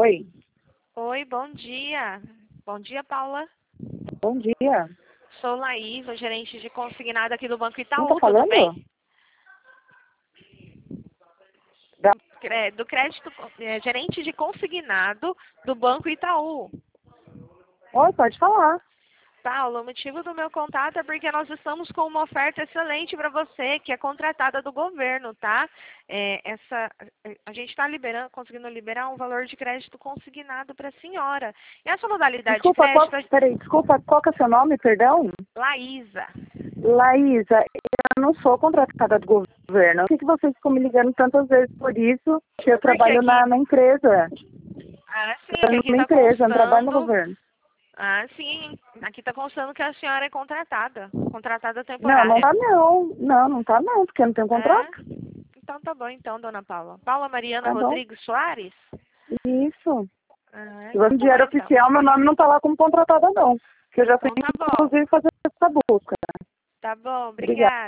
Oi. Oi, bom dia. Bom dia, Paula. Bom dia. Sou Laísa, gerente de consignado aqui do Banco Quem Itaú, tá tudo falando? bem? Da... Do crédito, gerente de consignado do Banco Itaú. Oi, pode falar. Paula, o motivo do meu contato é porque nós estamos com uma oferta excelente para você, que é contratada do governo, tá? A gente está conseguindo liberar um valor de crédito consignado para a senhora. E essa modalidade de Desculpa, crédito, desculpa, qual que é o seu nome, perdão? Laísa. Laísa, eu não sou contratada do governo. Por que vocês ficam me ligando tantas vezes por isso? Que eu trabalho na empresa. Ah, sim, Eu trabalho aqui numa está empresa, eu não trabalho no constando. governo. Ah, sim. Aqui está constando que a senhora é contratada Não, não temporária. tá não. Não tá não, porque eu não tenho É? contrato. Então tá bom, então, dona Paula. Paula Mariana Tá bom? Rodrigues Soares? Isso. Ah, Se você então no tá bom, Diário então. Oficial, meu nome não tá lá como contratada não. Que eu já fui, Então tá bom. inclusive, fazer essa busca. Tá bom, Obrigada. obrigada.